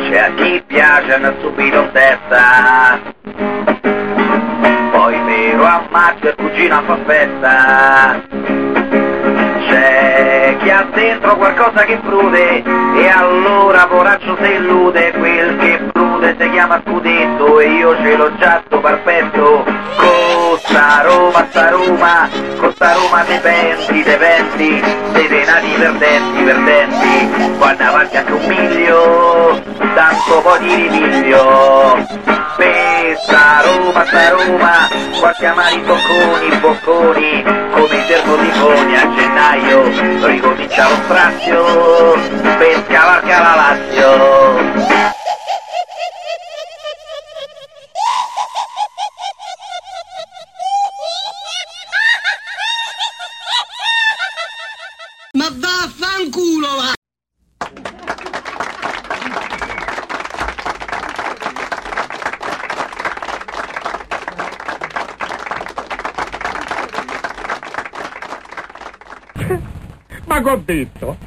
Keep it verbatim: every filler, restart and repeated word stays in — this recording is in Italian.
C'è a chi piace andare subito in testa, poi vero ammazzo e il cugino fa festa. C'è chi ha dentro qualcosa che prude e allora poraccio se illude. Quel che prude si chiama scudetto e io ce l'ho già sto parpetto. Costa Roma, sta Roma, costa Roma dei penti, dei penti, dei denari perdenti, perdenti. Quando avanti anche un miglio, tanto poi ti ripiglio. Sta Roma, sta Roma, qualche amari bocconi, bocconi, come il termo di Coni a gennaio, ricomincia lo strazio, per scavalca la Lazio. Ma vaffanculo va! Ma che ho detto?